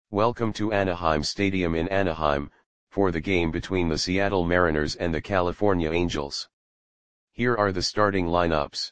Welcome to Anaheim Stadium in Anaheim, for the game between the Seattle Mariners and the California Angels. Here are the starting lineups.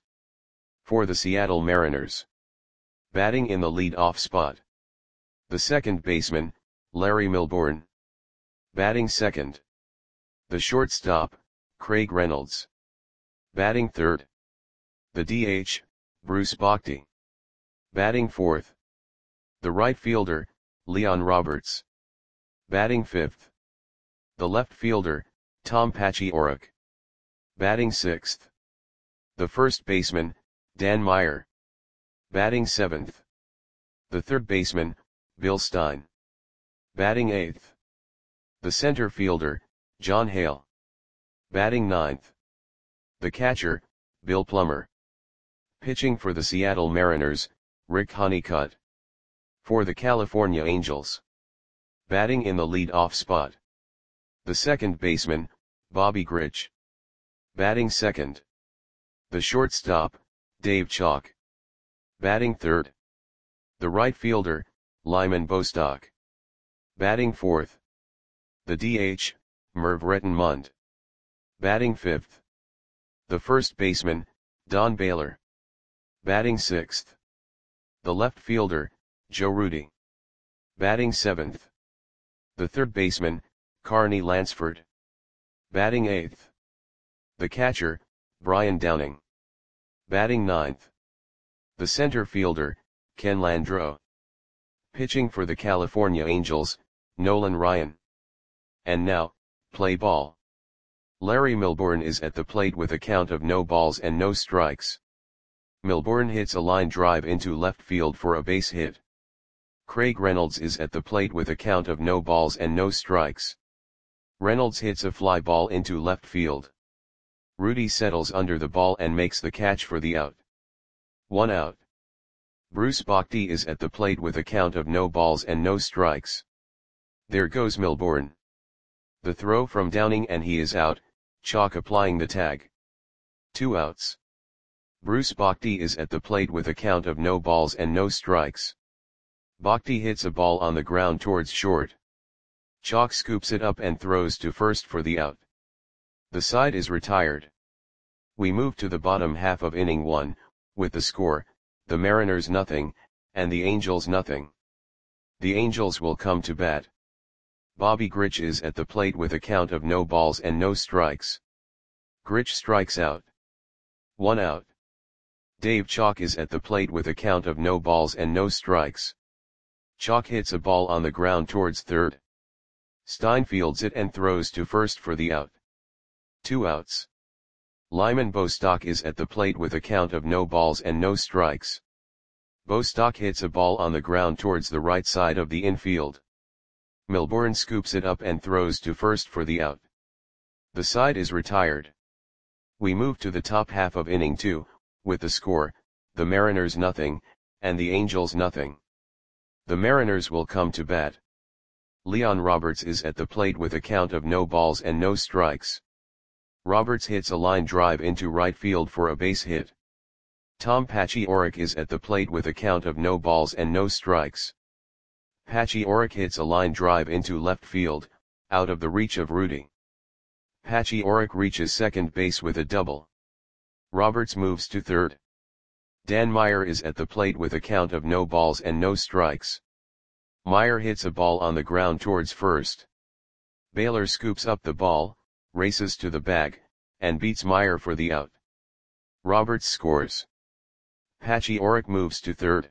For the Seattle Mariners. Batting in the lead-off spot. The second baseman, Larry Milbourne. Batting second. The shortstop, Craig Reynolds. Batting third. The DH, Bruce Bochy. Batting fourth. The right fielder, Leon Roberts. Batting fifth. The left fielder, Tom Paciorek. Batting sixth. The first baseman, Dan Meyer. Batting seventh. The third baseman, Bill Stein. Batting eighth. The center fielder, John Hale. Batting ninth. The catcher, Bill Plummer. Pitching for the Seattle Mariners, Rick Honeycutt. For the California Angels. Batting in the lead-off spot. The second baseman, Bobby Grich. Batting second. The shortstop, Dave Chalk. Batting third. The right fielder, Lyman Bostock. Batting fourth. The DH, Merv Rettenmund. Batting fifth. The first baseman, Don Baylor. Batting sixth. The left fielder, Joe Rudi. Batting seventh. The third baseman, Carney Lansford. Batting eighth. The catcher, Brian Downing. Batting ninth. The center fielder, Ken Landreau. Pitching for the California Angels, Nolan Ryan. And now, play ball. Larry Milbourne is at the plate with a count of no balls and no strikes. Milbourne hits a line drive into left field for a base hit. Craig Reynolds is at the plate with a count of no balls and no strikes. Reynolds hits a fly ball into left field. Rudi settles under the ball and makes the catch for the out. 1 out. Bruce Bochy is at the plate with a count of no balls and no strikes. There goes Milbourne. The throw from Downing and he is out, Chalk applying the tag. 2 outs. Bruce Bochy is at the plate with a count of no balls and no strikes. Bochy hits a ball on the ground towards short. Chalk scoops it up and throws to first for the out. The side is retired. We move to the bottom half of inning 1, with the score, the Mariners nothing, and the Angels nothing. The Angels will come to bat. Bobby Grich is at the plate with a count of no balls and no strikes. Grich strikes out. 1 out. Dave Chalk is at the plate with a count of no balls and no strikes. Chalk hits a ball on the ground towards third. Stein fields it and throws to first for the out. 2 outs. Lyman Bostock is at the plate with a count of no balls and no strikes. Bostock hits a ball on the ground towards the right side of the infield. Milbourne scoops it up and throws to first for the out. The side is retired. We move to the top half of inning 2, with the score, the Mariners nothing, and the Angels nothing. The Mariners will come to bat. Leon Roberts is at the plate with a count of no balls and no strikes. Roberts hits a line drive into right field for a base hit. Tom Paciorek is at the plate with a count of no balls and no strikes. Paciorek hits a line drive into left field, out of the reach of Rudi. Paciorek reaches second base with a double. Roberts moves to third. Dan Meyer is at the plate with a count of no balls and no strikes. Meyer hits a ball on the ground towards first. Baylor scoops up the ball, races to the bag, and beats Meyer for the out. Roberts scores. Paciorek moves to third.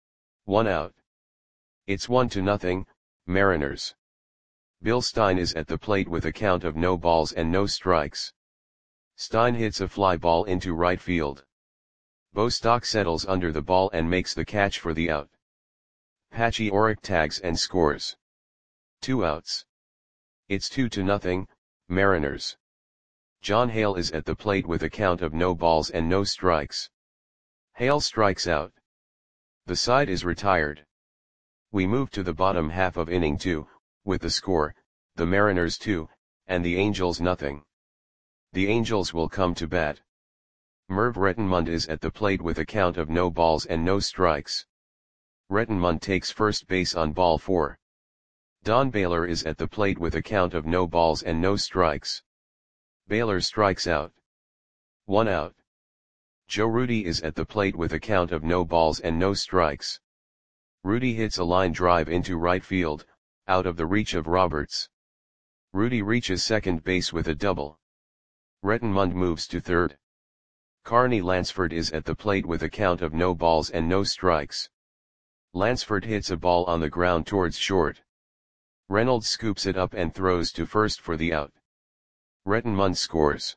1 out. It's 1-0, Mariners. Bill Stein is at the plate with a count of no balls and no strikes. Stein hits a fly ball into right field. Bostock settles under the ball and makes the catch for the out. Paciorek tags and scores. 2 outs. It's 2-0, Mariners. John Hale is at the plate with a count of no balls and no strikes. Hale strikes out. The side is retired. We move to the bottom half of inning 2, with the score, the Mariners 2, and the Angels nothing. The Angels will come to bat. Merv Rettenmund is at the plate with a count of no balls and no strikes. Rettenmund takes first base on ball 4. Don Baylor is at the plate with a count of no balls and no strikes. Baylor strikes out. 1 out. Joe Rudi is at the plate with a count of no balls and no strikes. Rudi hits a line drive into right field, out of the reach of Roberts. Rudi reaches second base with a double. Rettenmund moves to third. Carney Lansford is at the plate with a count of no balls and no strikes. Lansford hits a ball on the ground towards short. Reynolds scoops it up and throws to first for the out. Rettenmund scores.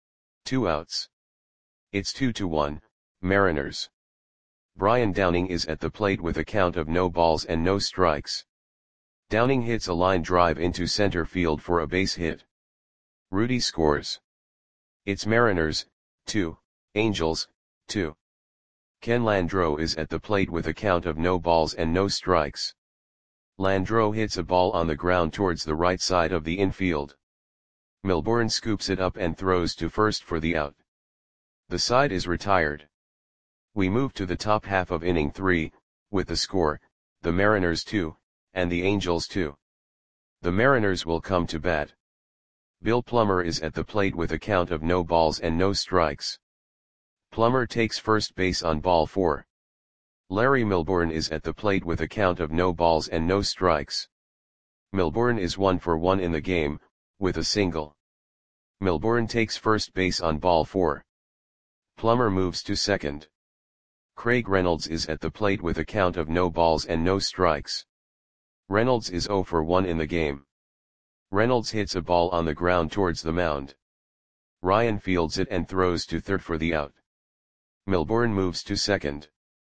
2 outs. It's 2-1, Mariners. Brian Downing is at the plate with a count of no balls and no strikes. Downing hits a line drive into center field for a base hit. Rudi scores. It's Mariners, 2, Angels, 2. Ken Landreau is at the plate with a count of no balls and no strikes. Landreau hits a ball on the ground towards the right side of the infield. Milbourne scoops it up and throws to first for the out. The side is retired. We move to the top half of inning 3, with the score, the Mariners 2, and the Angels 2. The Mariners will come to bat. Bill Plummer is at the plate with a count of no balls and no strikes. Plummer takes first base on ball 4. Larry Milbourne is at the plate with a count of no balls and no strikes. Milbourne is 1 for 1 in the game, with a single. Milbourne takes first base on ball 4. Plummer moves to second. Craig Reynolds is at the plate with a count of no balls and no strikes. Reynolds is 0 for 1 in the game. Reynolds hits a ball on the ground towards the mound. Ryan fields it and throws to third for the out. Milbourne moves to second.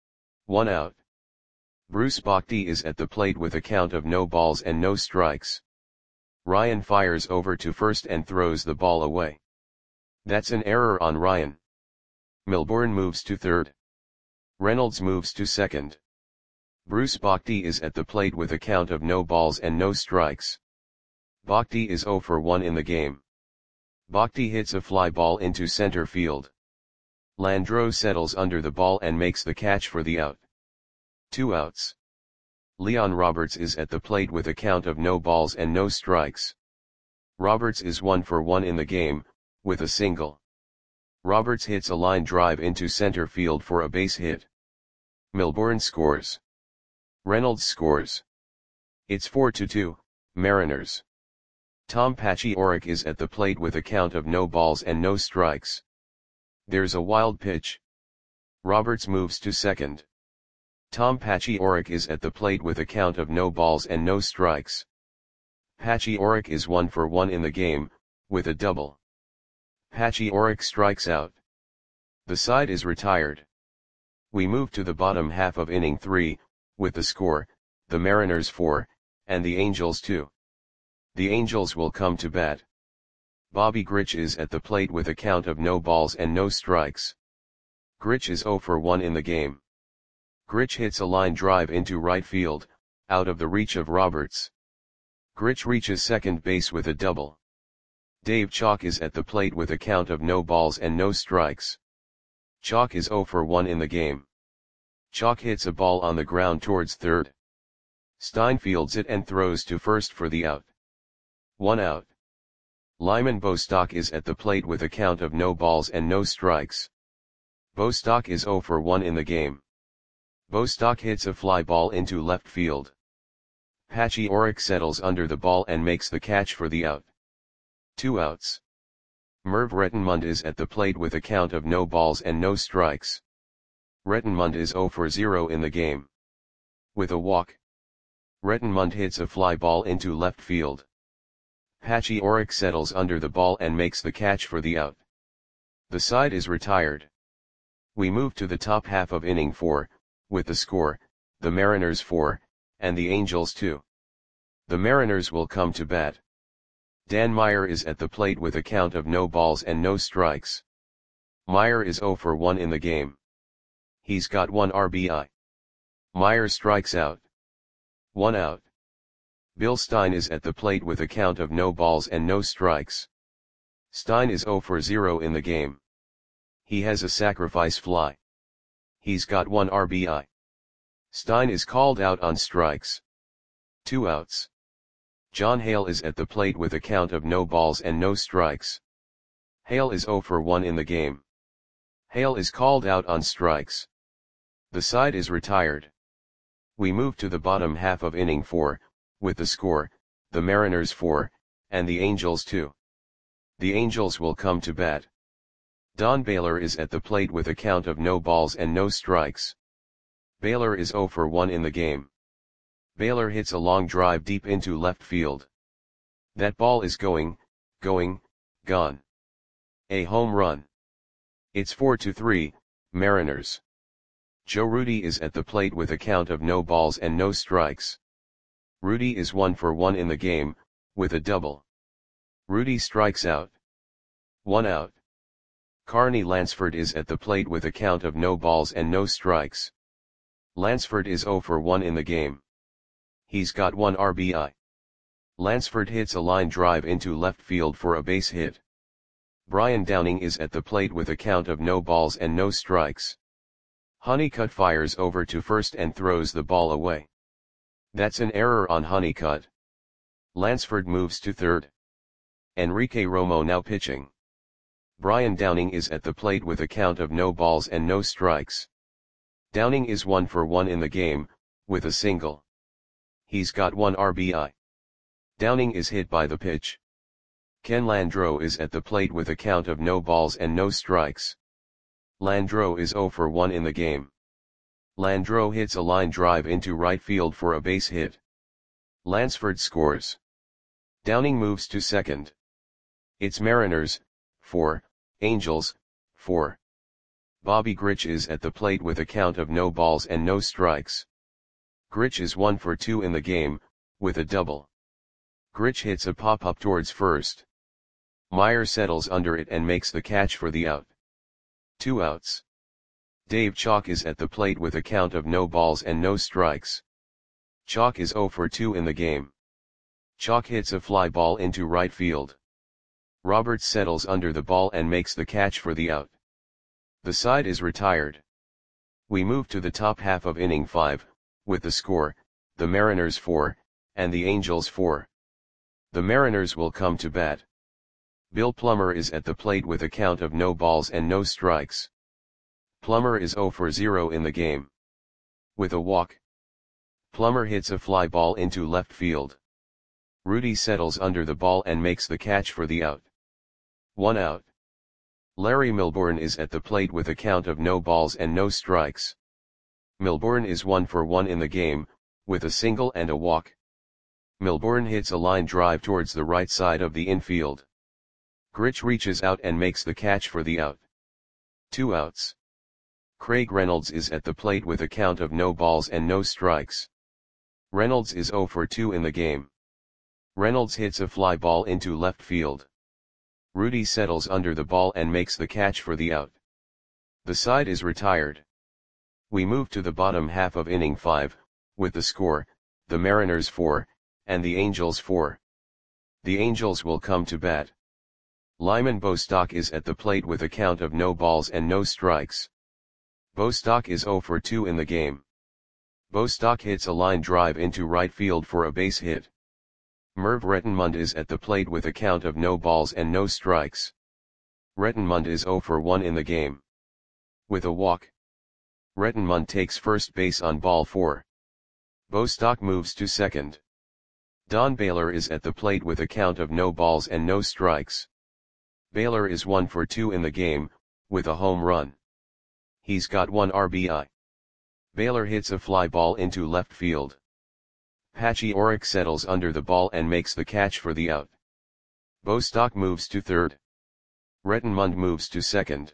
1 out. Bruce Bochy is at the plate with a count of no balls and no strikes. Ryan fires over to first and throws the ball away. That's an error on Ryan. Milbourne moves to third. Reynolds moves to second. Bruce Bochy is at the plate with a count of no balls and no strikes. Bochy is 0 for 1 in the game. Bochy hits a fly ball into center field. Landreau settles under the ball and makes the catch for the out. 2 outs. Leon Roberts is at the plate with a count of no balls and no strikes. Roberts is 1 for 1 in the game, with a single. Roberts hits a line drive into center field for a base hit. Milbourne scores. Reynolds scores. It's 4-2, Mariners. Tom Paciorek is at the plate with a count of no balls and no strikes. There's a wild pitch. Roberts moves to second. Tom Paciorek is at the plate with a count of no balls and no strikes. Paciorek is 1 for 1 in the game, with a double. Paciorek strikes out. The side is retired. We move to the bottom half of inning 3, with the score, the Mariners 4, and the Angels 2. The Angels will come to bat. Bobby Grich is at the plate with a count of no balls and no strikes. Grich is 0 for 1 in the game. Grich hits a line drive into right field, out of the reach of Roberts. Grich reaches second base with a double. Dave Chalk is at the plate with a count of no balls and no strikes. Chalk is 0 for 1 in the game. Chalk hits a ball on the ground towards third. Stein fields it and throws to first for the out. 1 out. Lyman Bostock is at the plate with a count of no balls and no strikes. Bostock is 0 for 1 in the game. Bostock hits a fly ball into left field. Paciorek settles under the ball and makes the catch for the out. 2 outs. Merv Rettenmund is at the plate with a count of no balls and no strikes. Rettenmund is 0 for 0 in the game. With a walk. Rettenmund hits a fly ball into left field. Paciorek settles under the ball and makes the catch for the out. The side is retired. We move to the top half of inning 4, with the score, the Mariners 4, and the Angels 2. The Mariners will come to bat. Dan Meyer is at the plate with a count of no balls and no strikes. Meyer is 0 for 1 in the game. He's got 1 RBI. Meyer strikes out. 1 out. Bill Stein is at the plate with a count of no balls and no strikes. Stein is 0 for 0 in the game. He has a sacrifice fly. He's got 1 RBI. Stein is called out on strikes. 2 outs. John Hale is at the plate with a count of no balls and no strikes. Hale is 0 for 1 in the game. Hale is called out on strikes. The side is retired. We move to the bottom half of inning 4, with the score, the Mariners 4, and the Angels 2. The Angels will come to bat. Don Baylor is at the plate with a count of no balls and no strikes. Baylor is 0 for 1 in the game. Baylor hits a long drive deep into left field. That ball is gone. A home run. It's 4-3, Mariners. Joe Rudi is at the plate with a count of no balls and no strikes. Rudi is 1 for 1 in the game, with a double. Rudi strikes out. 1 out. Carney Lansford is at the plate with a count of no balls and no strikes. Lansford is 0 for 1 in the game. He's got 1 RBI. Lansford hits a line drive into left field for a base hit. Brian Downing is at the plate with a count of no balls and no strikes. Honeycutt fires over to first and throws the ball away. That's an error on Honeycutt. Lansford moves to third. Enrique Romo now pitching. Brian Downing is at the plate with a count of no balls and no strikes. Downing is 1 for 1 in the game, with a single. He's got 1 RBI. Downing is hit by the pitch. Ken Landreau is at the plate with a count of no balls and no strikes. Landreau is 0 for 1 in the game. Landreau hits a line drive into right field for a base hit. Lansford scores. Downing moves to second. It's Mariners, 4, Angels, 4. Bobby Grich is at the plate with a count of no balls and no strikes. Grich is 1 for 2 in the game, with a double. Grich hits a pop-up towards first. Meyer settles under it and makes the catch for the out. 2 outs. Dave Chalk is at the plate with a count of no balls and no strikes. Chalk is 0 for 2 in the game. Chalk hits a fly ball into right field. Roberts settles under the ball and makes the catch for the out. The side is retired. We move to the top half of inning 5, with the score, the Mariners 4, and the Angels 4. The Mariners will come to bat. Bill Plummer is at the plate with a count of no balls and no strikes. Plummer is 0 for 0 in the game. With a walk. Plummer hits a fly ball into left field. Rudi settles under the ball and makes the catch for the out. 1 out. Larry Milbourne is at the plate with a count of no balls and no strikes. Milbourne is 1 for 1 in the game, with a single and a walk. Milbourne hits a line drive towards the right side of the infield. Grich reaches out and makes the catch for the out. 2 outs. Craig Reynolds is at the plate with a count of no balls and no strikes. Reynolds is 0 for 2 in the game. Reynolds hits a fly ball into left field. Rudi settles under the ball and makes the catch for the out. The side is retired. We move to the bottom half of inning 5, with the score, the Mariners 4, and the Angels 4. The Angels will come to bat. Lyman Bostock is at the plate with a count of no balls and no strikes. Bostock is 0 for 2 in the game. Bostock hits a line drive into right field for a base hit. Merv Rettenmund is at the plate with a count of no balls and no strikes. Rettenmund is 0 for 1 in the game. With a walk. Rettenmund takes first base on ball 4. Bostock moves to second. Don Baylor is at the plate with a count of no balls and no strikes. Baylor is 1 for 2 in the game, with a home run. He's got 1 RBI. Baylor hits a fly ball into left field. Patchy Orrick settles under the ball and makes the catch for the out. Bostock moves to third. Rettenmund moves to second.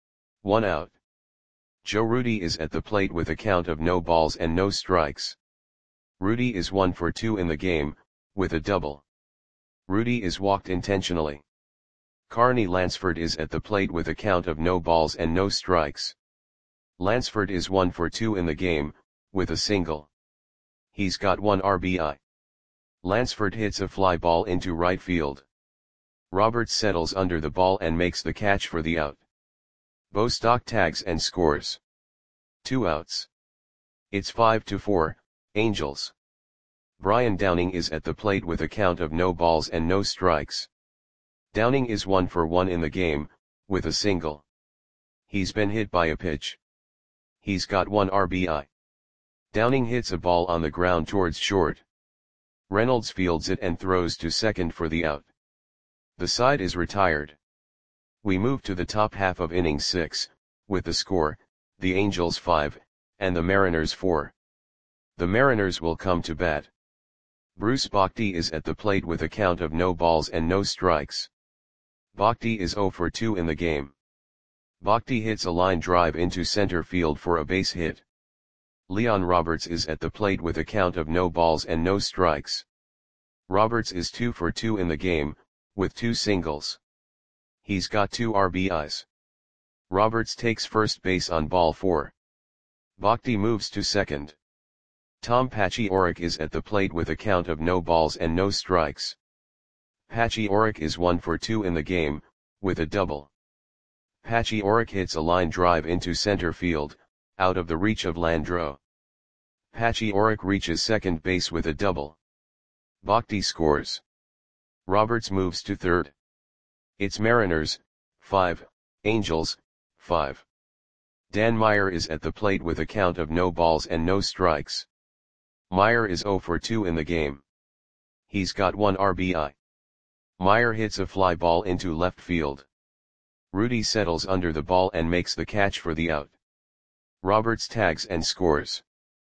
1 out. Joe Rudi is at the plate with a count of no balls and no strikes. Rudi is 1 for 2 in the game, with a double. Rudi is walked intentionally. Carney Lansford is at the plate with a count of no balls and no strikes. Lansford is 1 for 2 in the game, with a single. He's got 1 RBI. Lansford hits a fly ball into right field. Roberts settles under the ball and makes the catch for the out. Bostock tags and scores. 2 outs. It's 5-4, Angels. Brian Downing is at the plate with a count of no balls and no strikes. Downing is 1 for 1 in the game, with a single. He's been hit by a pitch. He's got 1 RBI. Downing hits a ball on the ground towards short. Reynolds fields it and throws to second for the out. The side is retired. We move to the top half of inning 6, with the score, the Angels 5, and the Mariners 4. The Mariners will come to bat. Bruce Bochy is at the plate with a count of no balls and no strikes. Bochy is 0 for 2 in the game. Bochy hits a line drive into center field for a base hit. Leon Roberts is at the plate with a count of no balls and no strikes. Roberts is 2 for 2 in the game, with 2 singles. He's got 2 RBIs. Roberts takes first base on ball 4. Bochy moves to second. Tom Paciorek is at the plate with a count of no balls and no strikes. Paciorek is 1 for 2 in the game, with a double. Paciorek hits a line drive into center field, out of the reach of Landreau. Paciorek reaches second base with a double. Bochy scores. Roberts moves to third. It's Mariners, 5, Angels, 5. Dan Meyer is at the plate with a count of no balls and no strikes. Meyer is 0 for 2 in the game. He's got 1 RBI. Meyer hits a fly ball into left field. Rudy settles under the ball and makes the catch for the out. Roberts tags and scores.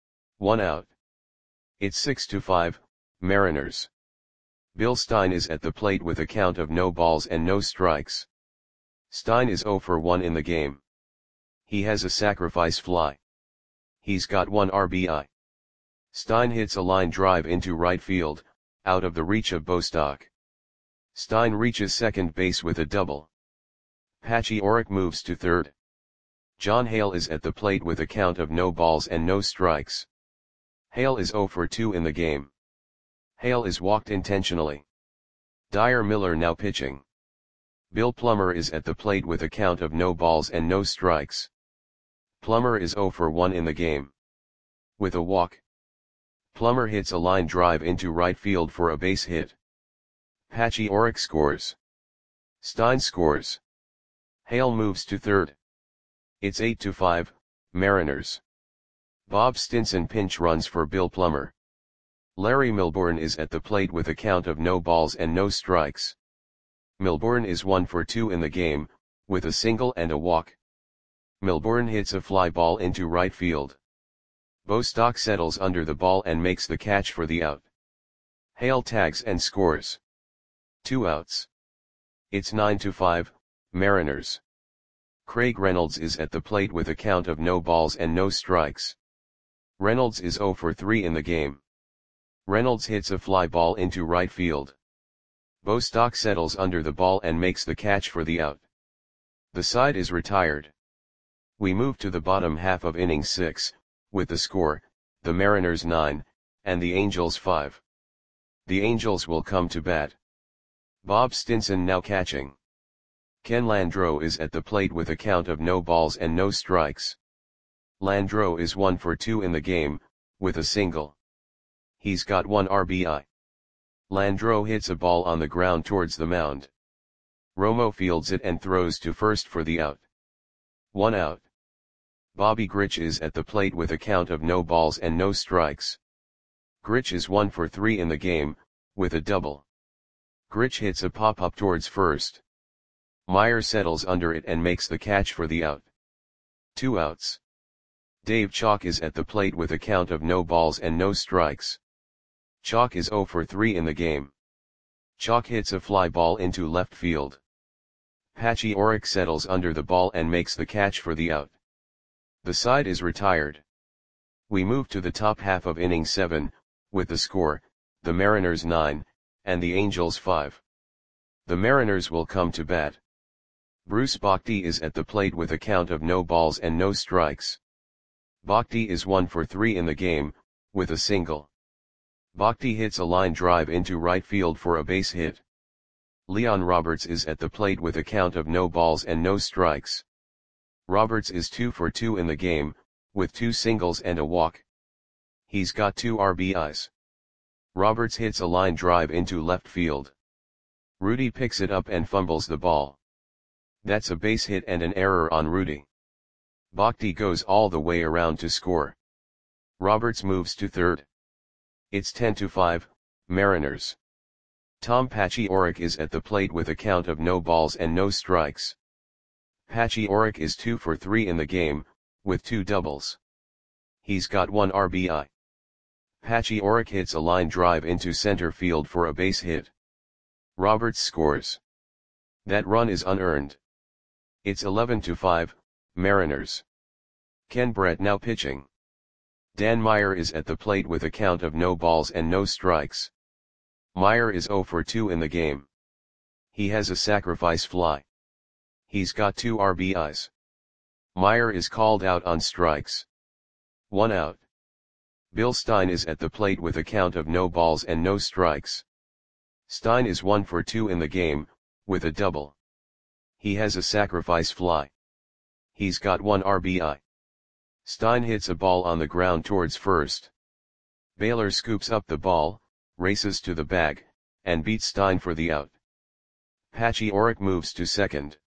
1 out. It's 6-5, Mariners. Bill Stein is at the plate with a count of no balls and no strikes. Stein is 0 for 1 in the game. He has a sacrifice fly. He's got 1 RBI. Stein hits a line drive into right field, out of the reach of Bostock. Stein reaches second base with a double. Paciorek moves to third. John Hale is at the plate with a count of no balls and no strikes. Hale is 0 for 2 in the game. Hale is walked intentionally. Dyer Miller now pitching. Bill Plummer is at the plate with a count of no balls and no strikes. Plummer is 0 for 1 in the game. With a walk. Plummer hits a line drive into right field for a base hit. Paciorek scores. Stein scores. Hale moves to third. It's 8-5, Mariners. Bob Stinson pinch runs for Bill Plummer. Larry Milbourne is at the plate with a count of no balls and no strikes. Milbourne is 1 for 2 in the game, with a single and a walk. Milbourne hits a fly ball into right field. Bostock settles under the ball and makes the catch for the out. Hale tags and scores. 2 outs. It's 9-5, Mariners. Craig Reynolds is at the plate with a count of no balls and no strikes. Reynolds is 0 for 3 in the game. Reynolds hits a fly ball into right field. Bostock settles under the ball and makes the catch for the out. The side is retired. We move to the bottom half of inning 6, with the score, the Mariners 9, and the Angels 5. The Angels will come to bat. Bob Stinson now catching. Ken Landreau is at the plate with a count of no balls and no strikes. Landreau is 1 for 2 in the game, with a single. He's got 1 RBI. Landreau hits a ball on the ground towards the mound. Romo fields it and throws to first for the out. 1 out. Bobby Grich is at the plate with a count of no balls and no strikes. Grich is 1 for 3 in the game, with a double. Grich hits a pop-up towards first. Meyer settles under it and makes the catch for the out. 2 outs. Dave Chalk is at the plate with a count of no balls and no strikes. Chalk is 0 for 3 in the game. Chalk hits a fly ball into left field. Paciorek settles under the ball and makes the catch for the out. The side is retired. We move to the top half of inning 7, with the score, the Mariners 9, and the Angels 5. The Mariners will come to bat. Bruce Bochy is at the plate with a count of no balls and no strikes. Bochy is 1 for 3 in the game, with a single. Bochy hits a line drive into right field for a base hit. Leon Roberts is at the plate with a count of no balls and no strikes. Roberts is 2 for 2 in the game, with 2 singles and a walk. He's got 2 RBIs. Roberts hits a line drive into left field. Rudy picks it up and fumbles the ball. That's a base hit and an error on Rudy. Bhakti goes all the way around to score. Roberts moves to third. It's 10-5, Mariners. Tom Pachioric is at the plate with a count of no balls and no strikes. Pachioric is 2 for 3 in the game, with 2 doubles. He's got 1 RBI. Pachioric hits a line drive into center field for a base hit. Roberts scores. That run is unearned. It's 11-5, Mariners. Ken Brett now pitching. Dan Meyer is at the plate with a count of no balls and no strikes. Meyer is 0 for 2 in the game. He has a sacrifice fly. He's got 2 RBIs. Meyer is called out on strikes. 1 out. Bill Stein is at the plate with a count of no balls and no strikes. Stein is 1 for 2 in the game, with a double. He has a sacrifice fly. He's got 1 RBI. Stein hits a ball on the ground towards first. Baylor scoops up the ball, races to the bag, and beats Stein for the out. Pachioric moves to second.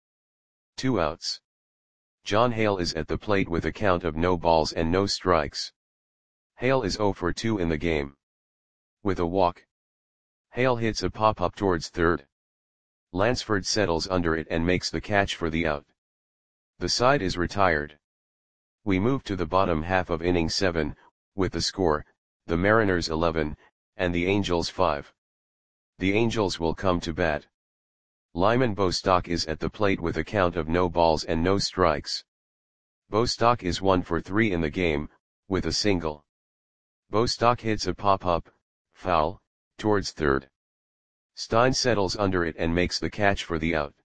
2 outs. John Hale is at the plate with a count of no balls and no strikes. Hale is 0 for 2 in the game. With a walk. Hale hits a pop-up towards third. Lansford settles under it and makes the catch for the out. The side is retired. We move to the bottom half of inning 7, with the score, the Mariners 11, and the Angels 5. The Angels will come to bat. Lyman Bostock is at the plate with a count of no balls and no strikes. Bostock is 1 for 3 in the game, with a single. Bostock hits a pop-up, foul, towards third. Stein settles under it and makes the catch for the out.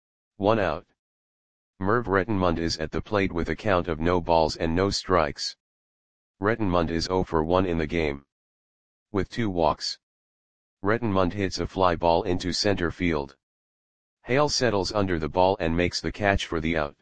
1 out. Merv Rettenmund is at the plate with a count of no balls and no strikes. Rettenmund is 0 for 1 in the game. With 2 walks. Rettenmund hits a fly ball into center field. Hale settles under the ball and makes the catch for the out.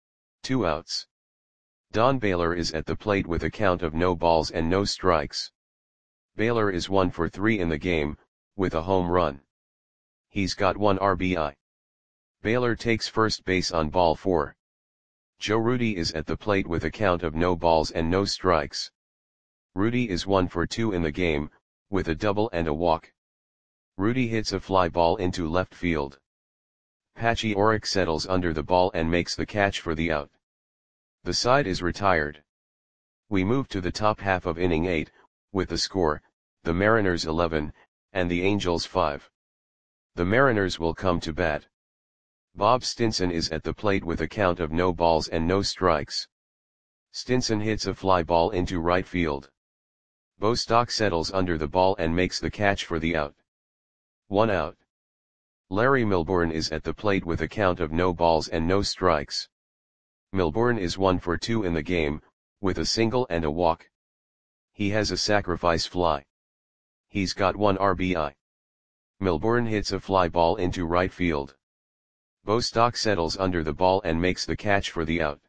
2 outs. Don Baylor is at the plate with a count of no balls and no strikes. Baylor is 1 for 3 in the game, with a home run. He's got 1 RBI. Baylor takes first base on ball 4. Joe Rudy is at the plate with a count of no balls and no strikes. Rudy is 1 for 2 in the game, with a double and a walk. Rudy hits a fly ball into left field. Pachioric settles under the ball and makes the catch for the out. The side is retired. We move to the top half of inning 8, with the score, the Mariners 11, and the Angels 5. The Mariners will come to bat. Bob Stinson is at the plate with a count of no balls and no strikes. Stinson hits a fly ball into right field. Bostock settles under the ball and makes the catch for the out. 1 out. Larry Milbourne is at the plate with a count of no balls and no strikes. Milbourne is 1 for 2 in the game, with a single and a walk. He has a sacrifice fly. He's got 1 RBI. Milbourne hits a fly ball into right field. Bostock settles under the ball and makes the catch for the out.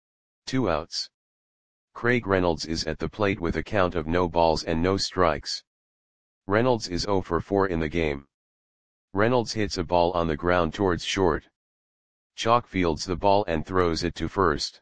2 outs. Craig Reynolds is at the plate with a count of no balls and no strikes. Reynolds is 0 for 4 in the game. Reynolds hits a ball on the ground towards short. Chalk fields the ball and throws it to first.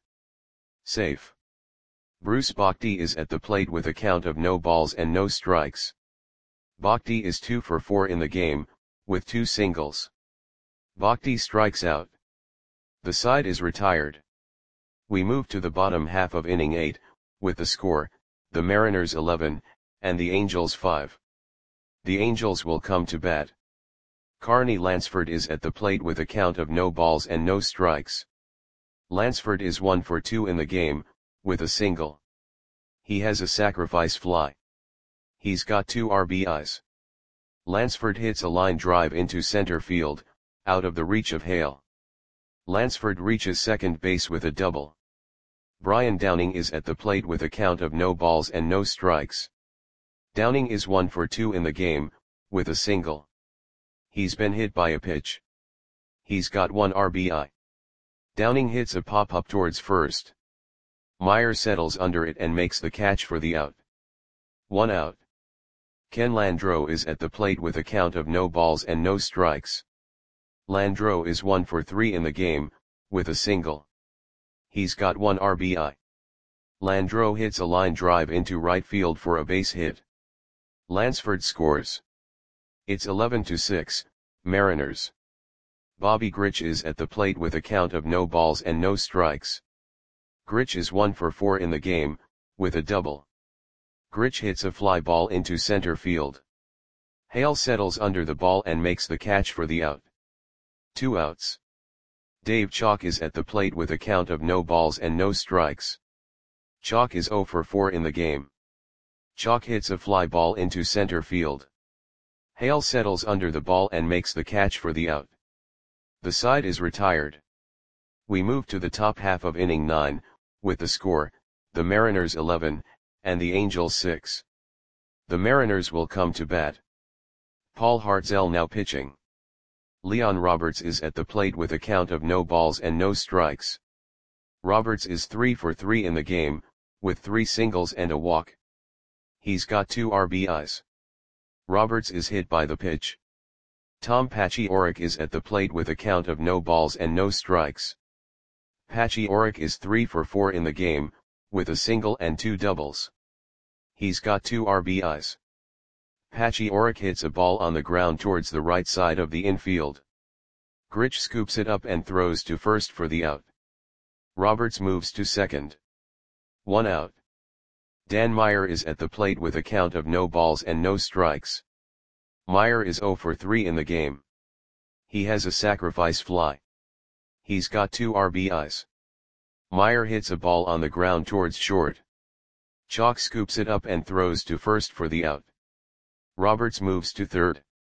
Safe. Bruce Bhakti is at the plate with a count of no balls and no strikes. Bhakti is 2 for 4 in the game, with 2 singles. Bhakti strikes out. The side is retired. We move to the bottom half of inning 8, with the score, the Mariners 11, and the Angels 5. The Angels will come to bat. Carney Lansford is at the plate with a count of no balls and no strikes. Lansford is 1 for 2 in the game, with a single. He has a sacrifice fly. He's got 2 RBIs. Lansford hits a line drive into center field, out of the reach of Hale. Lansford reaches second base with a double. Brian Downing is at the plate with a count of no balls and no strikes. Downing is 1 for 2 in the game, with a single. He's been hit by a pitch. He's got 1 RBI. Downing hits a pop-up towards first. Meyer settles under it and makes the catch for the out. 1 out. Ken Landreau is at the plate with a count of no balls and no strikes. Landreau is 1 for 3 in the game, with a single. He's got 1 RBI. Landreau hits a line drive into right field for a base hit. Lansford scores. It's 11-6, Mariners. Bobby Grich is at the plate with a count of no balls and no strikes. Grich is 1 for 4 in the game, with a double. Grich hits a fly ball into center field. Hale settles under the ball and makes the catch for the out. 2 outs. Dave Chalk is at the plate with a count of no balls and no strikes. Chalk is 0 for 4 in the game. Chalk hits a fly ball into center field. Hale settles under the ball and makes the catch for the out. The side is retired. We move to the top half of inning 9, with the score, the Mariners 11, and the Angels 6. The Mariners will come to bat. Paul Hartzell now pitching. Leon Roberts is at the plate with a count of no balls and no strikes. Roberts is 3 for 3 in the game, with 3 singles and a walk. He's got 2 RBIs. Roberts is hit by the pitch. Tom Paciorek is at the plate with a count of no balls and no strikes. Paciorek is 3 for 4 in the game, with a single and 2 doubles. He's got 2 RBIs. Paciorek hits a ball on the ground towards the right side of the infield. Grich scoops it up and throws to first for the out. Roberts moves to second. 1 out. Dan Meyer is at the plate with a count of no balls and no strikes. Meyer is 0 for 3 in the game. He has a sacrifice fly. He's got 2 RBIs. Meyer hits a ball on the ground towards short. Chalk scoops it up and throws to first for the out. Roberts moves to third.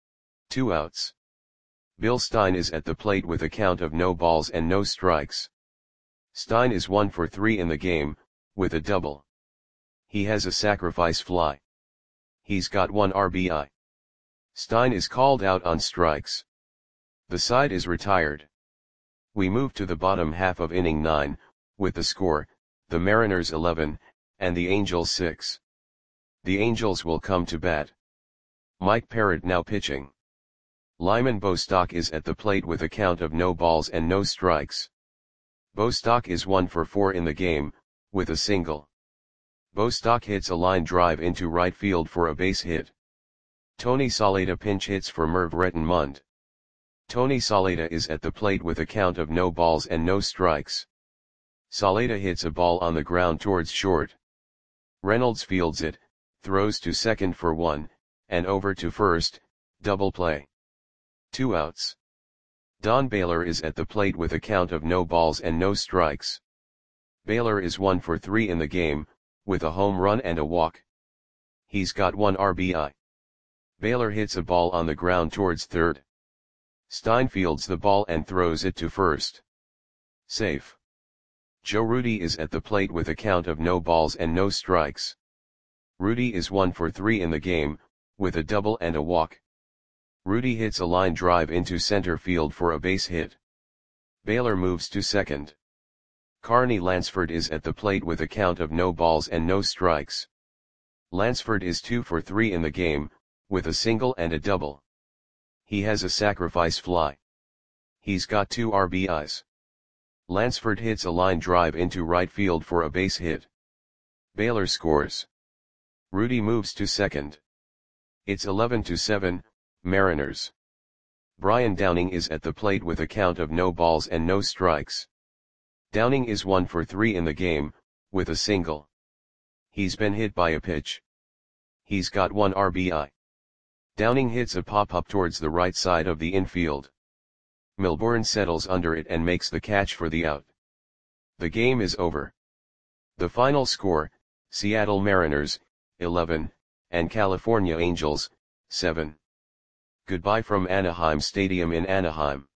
2 outs. Bill Stein is at the plate with a count of no balls and no strikes. Stein is 1 for 3 in the game, with a double. He has a sacrifice fly. He's got 1 RBI. Stein is called out on strikes. The side is retired. We move to the bottom half of inning 9, with the score, the Mariners 11, and the Angels 6. The Angels will come to bat. Mike Parrott now pitching. Lyman Bostock is at the plate with a count of no balls and no strikes. Bostock is 1 for 4 in the game, with a single. Bostock hits a line drive into right field for a base hit. Tony Saleta pinch hits for Merv Rettenmund. Tony Saleta is at the plate with a count of no balls and no strikes. Saleta hits a ball on the ground towards short. Reynolds fields it, throws to second for 1, and over to first, double play. 2 outs. Don Baylor is at the plate with a count of no balls and no strikes. Baylor is 1 for 3 in the game, with a home run and a walk. He's got 1 RBI. Baylor hits a ball on the ground towards third. Stein fields the ball and throws it to first. Safe. Joe Rudi is at the plate with a count of no balls and no strikes. Rudi is 1 for 3 in the game, with a double and a walk. Rudi hits a line drive into center field for a base hit. Baylor moves to second. Carney Lansford is at the plate with a count of no balls and no strikes. Lansford is 2 for 3 in the game, with a single and a double. He has a sacrifice fly. He's got 2 RBIs. Lansford hits a line drive into right field for a base hit. Baylor scores. Rudi moves to second. It's 11-7, Mariners. Brian Downing is at the plate with a count of no balls and no strikes. Downing is 1 for 3 in the game, with a single. He's been hit by a pitch. He's got 1 RBI. Downing hits a pop-up towards the right side of the infield. Milbourne settles under it and makes the catch for the out. The game is over. The final score, Seattle Mariners, 11, and California Angels, 7. Goodbye from Anaheim Stadium in Anaheim.